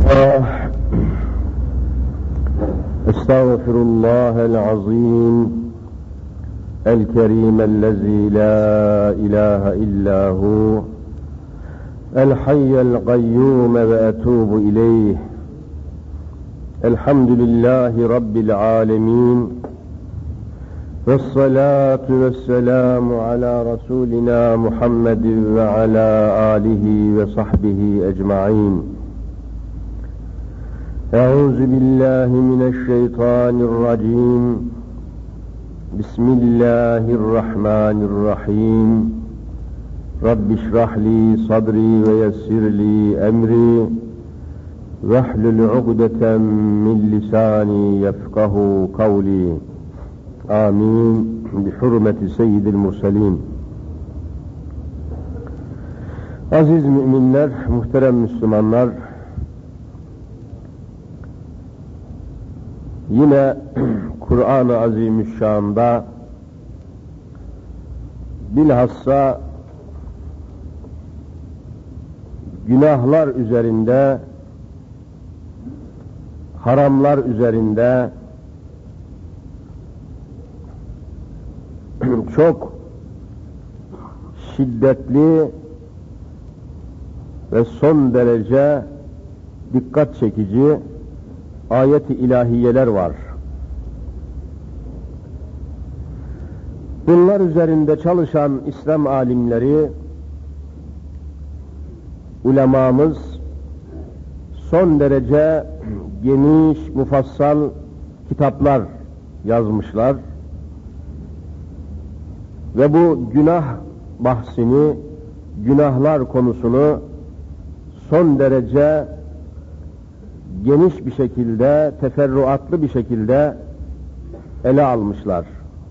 أستغفر الله العظيم الكريم الذي لا إله إلا هو الحي القيوم وأتوب إليه. الحمد لله رب العالمين والصلاة والسلام على رسولنا محمد وعلى آله وصحبه أجمعين. أعوذ بالله من الشيطان الرجيم. بسم الله الرحمن الرحيم. رب اشرح لي صدري ويسر لي أمري واحلل عقدة من لساني يفقه قولي. آمين بحرمة سيد المرسلين. Aziz müminler, muhterem Müslümanlar, yine Kur'an-ı Azimüşşan'da bilhassa günahlar üzerinde, haramlar üzerinde çok şiddetli ve son derece dikkat çekici ayet-i ilahiyeler var. Bunlar üzerinde çalışan İslam alimleri, ulemamız son derece geniş, mufassal kitaplar yazmışlar. Ve bu günah bahsini, günahlar konusunu son derece geniş bir şekilde, teferruatlı bir şekilde ele almışlar.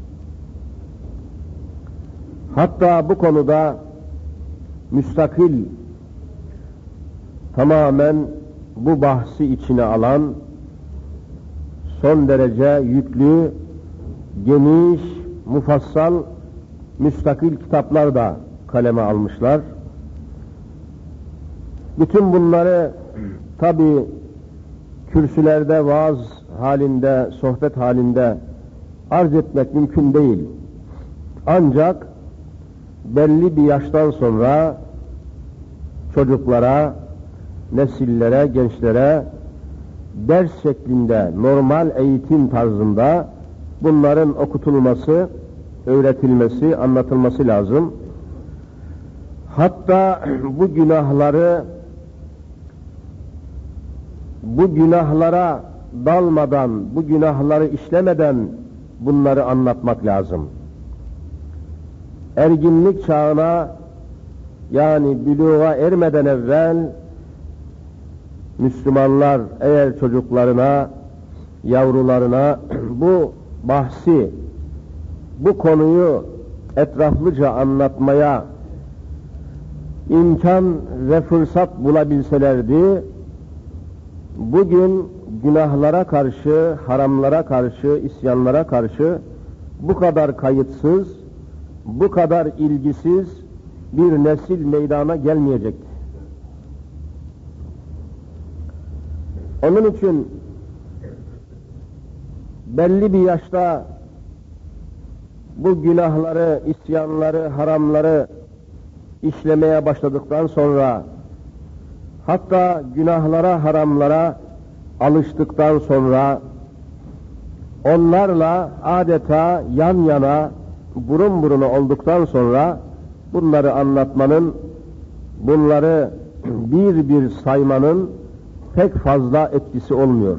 Hatta bu konuda müstakil, tamamen bu bahsi içine alan, son derece yüklü, geniş, mufassal, müstakil kitaplar da kaleme almışlar. Bütün bunları tabi kürsülerde, vaaz halinde, sohbet halinde arz etmek mümkün değil. Ancak belli bir yaştan sonra çocuklara, nesillere, gençlere ders şeklinde, normal eğitim tarzında bunların okutulması, öğretilmesi, anlatılması lazım. Hatta bu günahlara dalmadan, bu günahları işlemeden bunları anlatmak lazım. Erginlik çağına, yani büluğa ermeden evvel Müslümanlar eğer çocuklarına, yavrularına bu bahsi, bu konuyu etraflıca anlatmaya imkan ve fırsat bulabilselerdi, bugün günahlara karşı, haramlara karşı, isyanlara karşı bu kadar kayıtsız, bu kadar ilgisiz bir nesil meydana gelmeyecekti. Onun için belli bir yaşta bu günahları, isyanları, haramları işlemeye başladıktan sonra, hatta günahlara, haramlara alıştıktan sonra, onlarla adeta yan yana, burun buruna olduktan sonra bunları anlatmanın, bunları bir bir saymanın pek fazla etkisi olmuyor.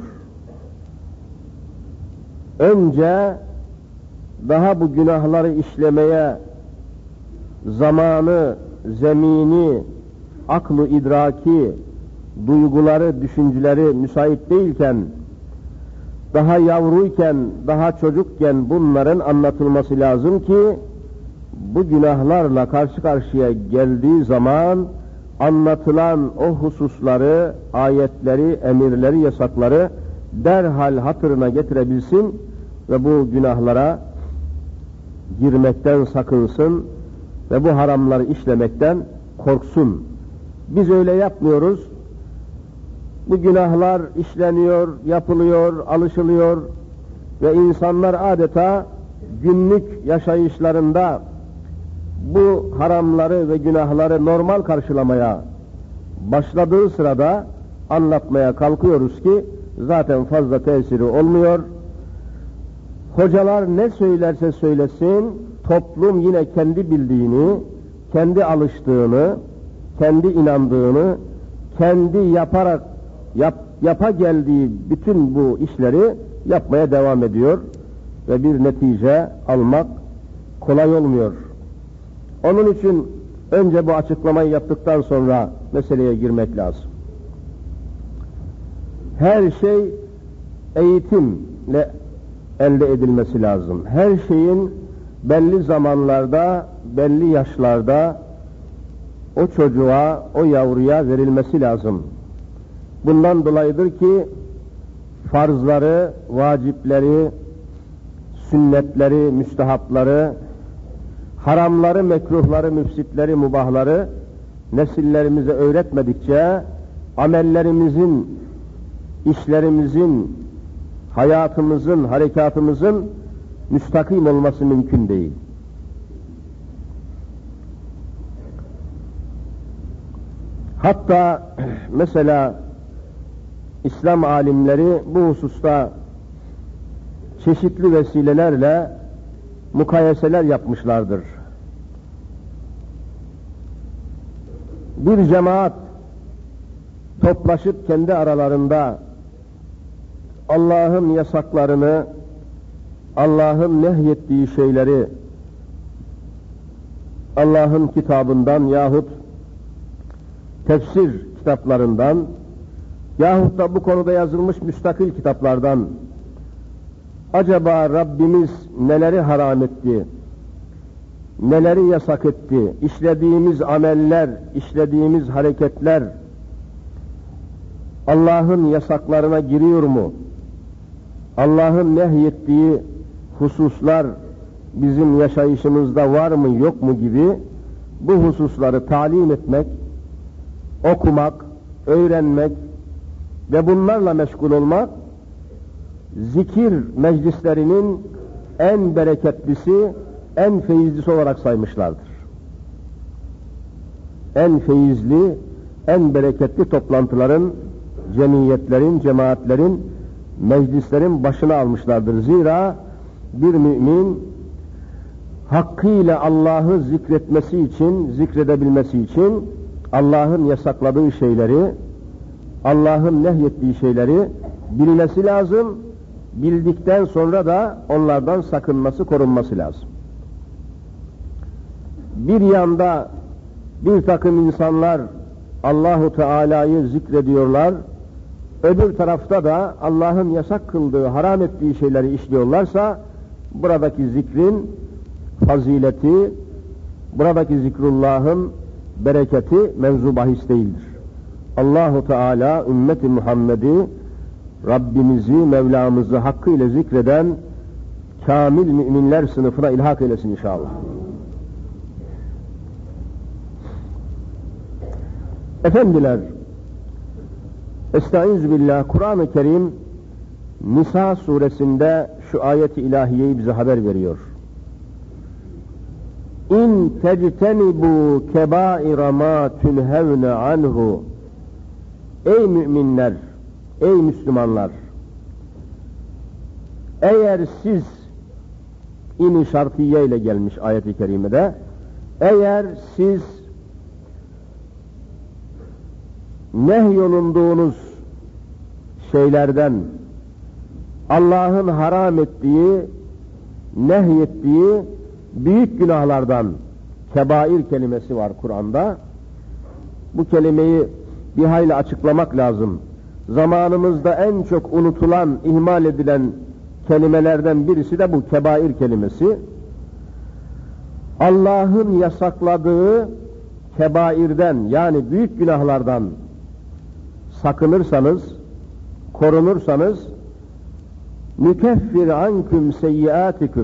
Önce daha bu günahları işlemeye zamanı, zemini, aklı, idraki, duyguları, düşünceleri müsait değilken, daha yavruyken, daha çocukken bunların anlatılması lazım ki, bu günahlarla karşı karşıya geldiği zaman anlatılan o hususları, ayetleri, emirleri, yasakları derhal hatırına getirebilsin ve bu günahlara girmekten sakınsın ve bu haramları işlemekten korksun. Biz öyle yapmıyoruz. Bu günahlar işleniyor, yapılıyor, alışılıyor ve insanlar adeta günlük yaşayışlarında bu haramları ve günahları normal karşılamaya başladığı sırada anlatmaya kalkıyoruz ki zaten fazla tesiri olmuyor. Hocalar ne söylerse söylesin, toplum yine kendi bildiğini, kendi alıştığını, kendi inandığını, kendi yapa geldiği bütün bu işleri yapmaya devam ediyor ve bir netice almak kolay olmuyor. Onun için önce bu açıklamayı yaptıktan sonra meseleye girmek lazım. Her şey eğitimle elde edilmesi lazım. Her şeyin belli zamanlarda, belli yaşlarda o çocuğa, o yavruya verilmesi lazım. Bundan dolayıdır ki farzları, vacipleri, sünnetleri, müstehapları, haramları, mekruhları, müfsitleri, mubahları nesillerimize öğretmedikçe amellerimizin, işlerimizin, hayatımızın, harekatımızın müstakim olması mümkün değil. Hatta mesela İslam alimleri bu hususta çeşitli vesilelerle mukayeseler yapmışlardır. Bir cemaat toplaşıp kendi aralarında Allah'ın yasaklarını, Allah'ın nehyettiği şeyleri Allah'ın kitabından yahut tefsir kitaplarından yahut da bu konuda yazılmış müstakil kitaplardan acaba Rabbimiz neleri haram etti, neleri yasak etti, işlediğimiz ameller, işlediğimiz hareketler Allah'ın yasaklarına giriyor mu? Allah'ın nehyettiği hususlar bizim yaşayışımızda var mı yok mu gibi bu hususları talim etmek, okumak, öğrenmek ve bunlarla meşgul olmak zikir meclislerinin en bereketlisi, en feyizlisi olarak saymışlardır. En feyizli, en bereketli toplantıların, cemiyetlerin, cemaatlerin, meclislerin başına almışlardır. Zira bir mümin hakkıyla Allah'ı zikretmesi için, zikredebilmesi için Allah'ın yasakladığı şeyleri, Allah'ın nehyettiği şeyleri bilmesi lazım. Bildikten sonra da onlardan sakınması, korunması lazım. Bir yanda bir takım insanlar Allahu Teala'yı zikrediyorlar, öbür tarafta da Allah'ın yasak kıldığı, haram ettiği şeyleri işliyorlarsa buradaki zikrin fazileti, buradaki zikrullah'ın bereketi mevzu bahis değildir. Allahu Teala ümmeti Muhammed'i, Rabbimizi, Mevlamızı hakkıyla zikreden kamil müminler sınıfına ilhak eylesin inşallah. Efendiler, Estaizu billah, Kur'an-ı Kerim Nisa suresinde şu ayet-i ilahiyeyi bize haber veriyor. İn tectenibu kebaira ma tunhevne anhu. Ey müminler, ey Müslümanlar, eğer siz, in-i şartiye ile gelmiş ayet-i kerimede, eğer siz nehyolunduğunuz şeylerden, Allah'ın haram ettiği, nehyettiği büyük günahlardan, kebair kelimesi var Kur'an'da. Bu kelimeyi bir hayli açıklamak lazım. Zamanımızda en çok unutulan, ihmal edilen kelimelerden birisi de bu kebair kelimesi. Allah'ın yasakladığı kebairden, yani büyük günahlardan sakınırsanız, korunursanız, nükeffir anküm seyyiatikum,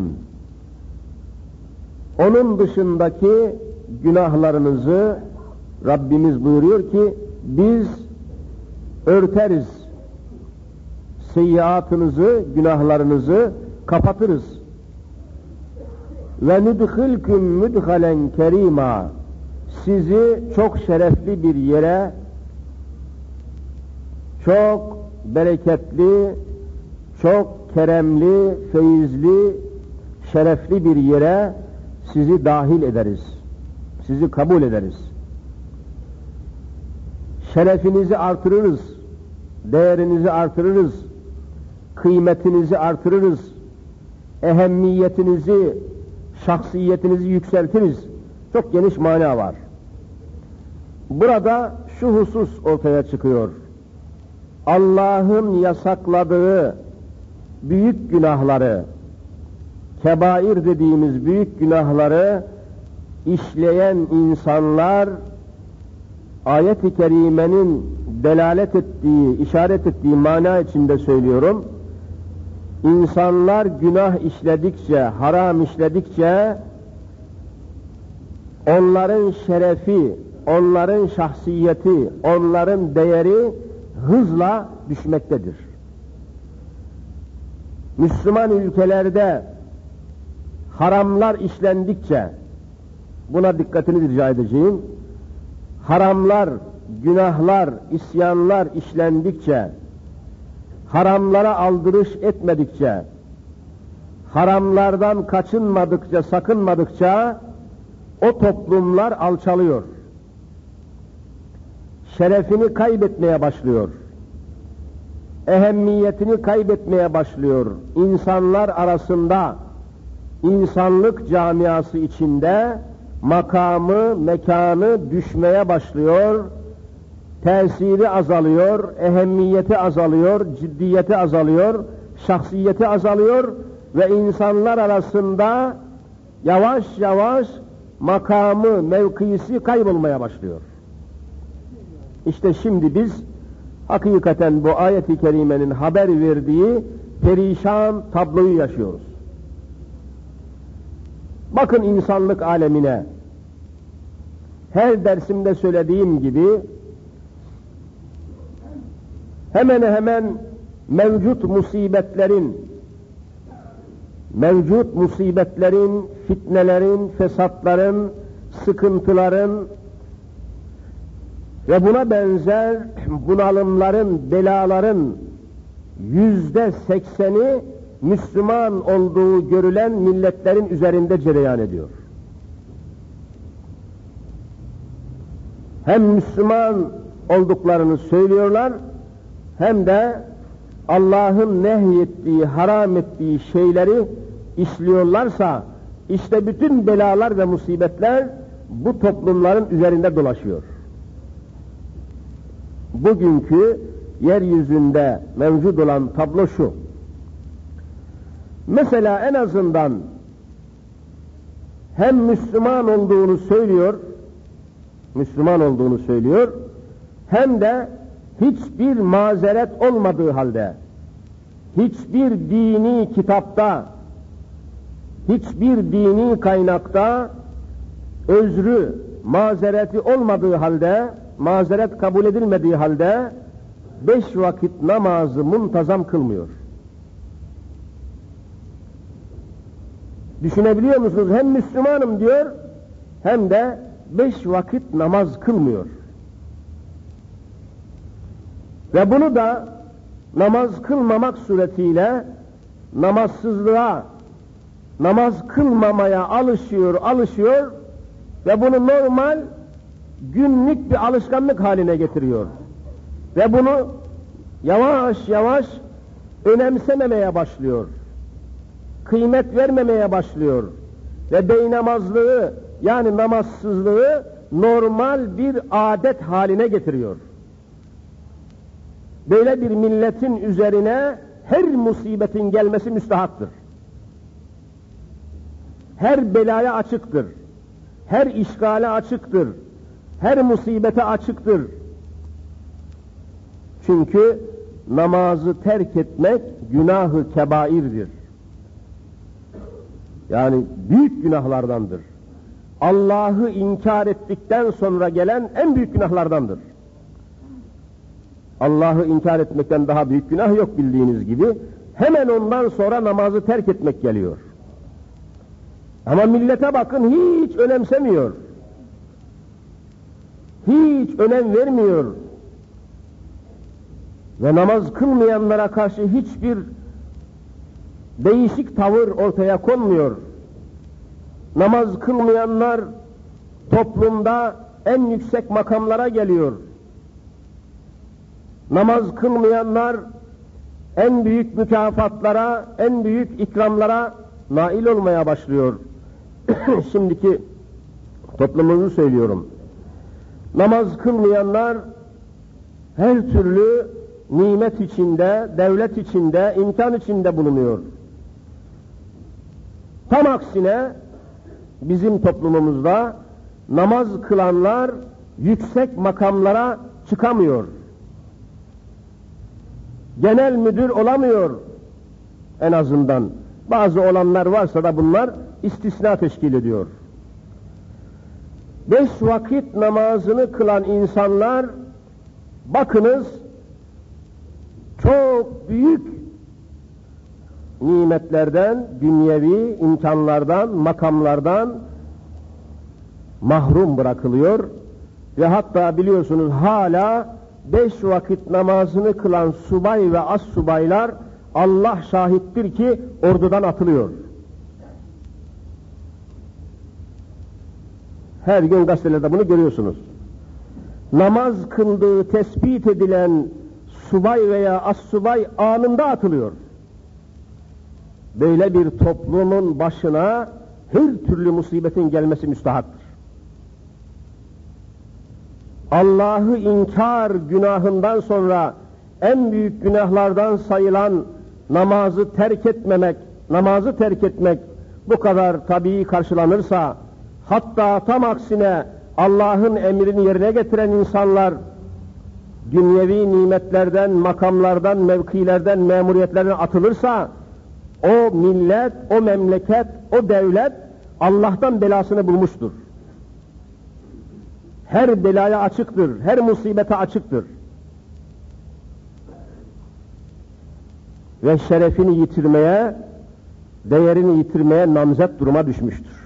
onun dışındaki günahlarınızı Rabbimiz buyuruyor ki biz örteriz. Seyyiatınızı, günahlarınızı kapatırız. Ve nudkhilkum mudhalen kerima. Sizi çok şerefli bir yere, çok bereketli, çok keremli, feyizli, şerefli bir yere sizi dahil ederiz. Sizi kabul ederiz. Şerefinizi artırırız, değerinizi artırırız, kıymetinizi artırırız, ehemmiyetinizi, şahsiyetinizi yükseltiriz. Çok geniş mana var. Burada şu husus ortaya çıkıyor. Allah'ın yasakladığı büyük günahları, kebair dediğimiz büyük günahları işleyen insanlar, ayet-i kerimenin delalet ettiği, işaret ettiği mana içinde söylüyorum, İnsanlar günah işledikçe, haram işledikçe, onların şerefi, onların şahsiyeti, onların değeri hızla düşmektedir. Müslüman ülkelerde haramlar işlendikçe, buna dikkatini rica edeceğim, haramlar, günahlar, isyanlar işlendikçe, haramlara aldırış etmedikçe, haramlardan kaçınmadıkça, sakınmadıkça o toplumlar alçalıyor. Şerefini kaybetmeye başlıyor. Ehemmiyetini kaybetmeye başlıyor. İnsanlar arasında, insanlık camiası içinde makamı, mekanı düşmeye başlıyor. Tesiri azalıyor, ehemmiyeti azalıyor, ciddiyeti azalıyor, şahsiyeti azalıyor ve insanlar arasında yavaş yavaş makamı, mevkisi kaybolmaya başlıyor. İşte şimdi biz hakikaten bu ayet-i kerimenin haber verdiği perişan tabloyu yaşıyoruz. Bakın insanlık alemine, her dersimde söylediğim gibi hemen hemen mevcut musibetlerin, fitnelerin, fesatların, sıkıntıların ve buna benzer bunalımların, belaların %80'i Müslüman olduğu görülen milletlerin üzerinde cereyan ediyor. Hem Müslüman olduklarını söylüyorlar, hem de Allah'ın nehyettiği, haram ettiği şeyleri işliyorlarsa, işte bütün belalar ve musibetler bu toplumların üzerinde dolaşıyor. Bugünkü yeryüzünde mevcut olan tablo şu. Mesela en azından hem Müslüman olduğunu söylüyor, hem de hiçbir mazeret olmadığı halde, hiçbir dini kitapta, hiçbir dini kaynakta özrü, mazereti olmadığı halde, mazeret kabul edilmediği halde 5 vakit namazı muntazam kılmıyor. Düşünebiliyor musunuz? Hem Müslümanım diyor, hem de 5 vakit namaz kılmıyor. Ve bunu da namaz kılmamak suretiyle namazsızlığa, namaz kılmamaya alışıyor ve bunu normal günlük bir alışkanlık haline getiriyor. Ve bunu yavaş yavaş önemsememeye başlıyor. Kıymet vermemeye başlıyor. Ve beynamazlığı, yani namazsızlığı normal bir adet haline getiriyor. Böyle bir milletin üzerine her musibetin gelmesi müstehaktır. Her belaya açıktır. Her işgale açıktır. Her musibete açıktır. Çünkü namazı terk etmek günah-ı kebairdir. Yani büyük günahlardandır. Allah'ı inkar ettikten sonra gelen en büyük günahlardandır. Allah'ı inkar etmekten daha büyük günah yok bildiğiniz gibi. Hemen ondan sonra namazı terk etmek geliyor. Ama millete bakın, hiç önemsemiyor. Hiç önem vermiyor. Ve namaz kılmayanlara karşı hiçbir değişik tavır ortaya konmuyor. Namaz kılmayanlar toplumda en yüksek makamlara geliyor. Namaz kılmayanlar en büyük mükafatlara, en büyük ikramlara nail olmaya başlıyor. Şimdiki toplumumuzu söylüyorum. Namaz kılmayanlar her türlü nimet içinde, devlet içinde, imkan içinde bulunuyor. Tam aksine bizim toplumumuzda namaz kılanlar yüksek makamlara çıkamıyor. Genel müdür olamıyor en azından. Bazı olanlar varsa da bunlar istisna teşkil ediyor. 5 vakit namazını kılan insanlar, bakınız, çok büyük nimetlerden, dünyevi imkanlardan, makamlardan mahrum bırakılıyor ve hatta biliyorsunuz hala 5 vakit namazını kılan subay ve as subaylar, Allah şahittir ki ordudan atılıyor. Her gün gazetelerde bunu görüyorsunuz. Namaz kıldığı tespit edilen subay veya as subay anında atılıyor. Böyle bir toplumun başına her türlü musibetin gelmesi müstahaktır. Allah'ı inkar günahından sonra en büyük günahlardan sayılan namazı terk etmek bu kadar tabii karşılanırsa, hatta tam aksine Allah'ın emrini yerine getiren insanlar dünyevi nimetlerden, makamlardan, mevkilerden, memuriyetlerden atılırsa, o millet, o memleket, o devlet Allah'tan belasını bulmuştur. Her belaya açıktır, her musibete açıktır. Ve şerefini yitirmeye, değerini yitirmeye namzet duruma düşmüştür.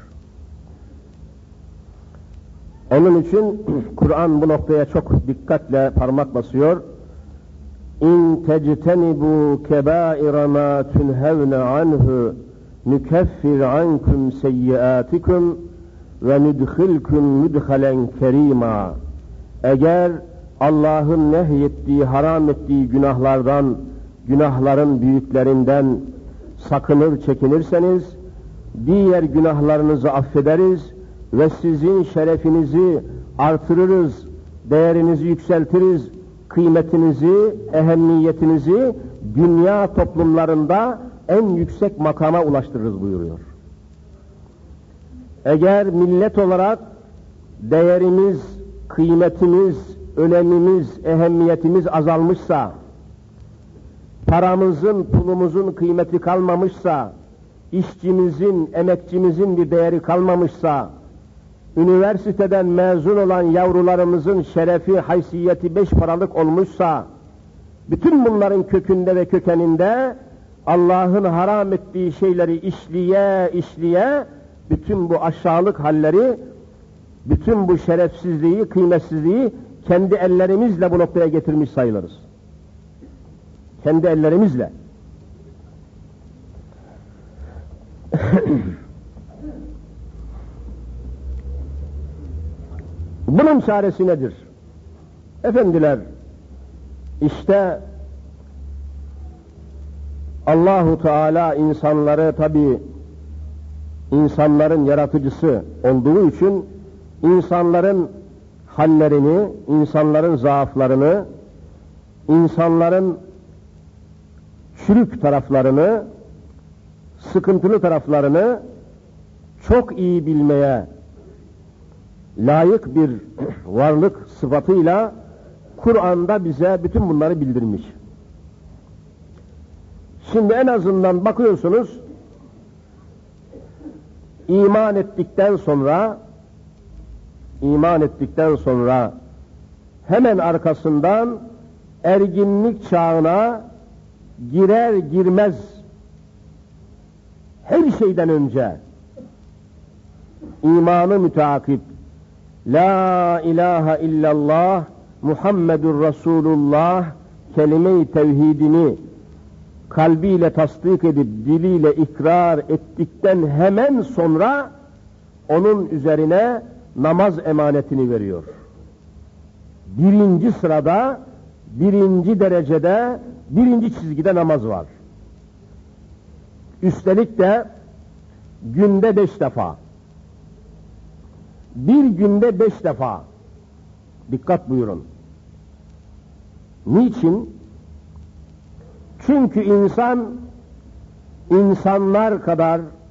Onun için Kur'an bu noktaya çok dikkatle parmak basıyor. İn tectenibu kebaira ma tunhevne anhu nukeffir ankum seyyiatikum ve nudkhilkum mudkhalen kerima. Eğer Allah'ın nehyettiği, haram ettiği günahlardan, günahların büyüklerinden sakınır, çekinirseniz, diğer günahlarınızı affederiz ve sizin şerefinizi artırırız, değerinizi yükseltiriz, kıymetinizi, ehemmiyetinizi dünya toplumlarında en yüksek makama ulaştırırız buyuruyor. Eğer millet olarak değerimiz, kıymetimiz, önemimiz, ehemmiyetimiz azalmışsa, paramızın, pulumuzun kıymeti kalmamışsa, işçimizin, emekçimizin bir değeri kalmamışsa, üniversiteden mezun olan yavrularımızın şerefi, haysiyeti 5 paralık olmuşsa, bütün bunların kökünde ve kökeninde Allah'ın haram ettiği şeyleri işleye, bütün bu aşağılık halleri, bütün bu şerefsizliği, kıymetsizliği kendi ellerimizle bu noktaya getirmiş sayılırız. Kendi ellerimizle. Bunun çaresi nedir? Efendiler, işte Allahu Teala insanları, tabi insanların yaratıcısı olduğu için insanların hallerini, insanların zaaflarını, insanların çürük taraflarını, sıkıntılı taraflarını çok iyi bilmeye layık bir varlık sıfatıyla Kur'an'da bize bütün bunları bildirmiş. Şimdi en azından bakıyorsunuz, iman ettikten sonra hemen arkasından erginlik çağına girer girmez her şeyden önce imanı müteakip La ilahe illallah Muhammedur Resulullah kelime-i tevhidini kalbiyle tasdik edip diliyle ikrar ettikten hemen sonra onun üzerine namaz emanetini veriyor. Birinci sırada, birinci derecede, birinci çizgide namaz var. Üstelik de günde 5 defa. Bir günde 5 defa. Dikkat buyurun. Niçin? Çünkü insanlar kadar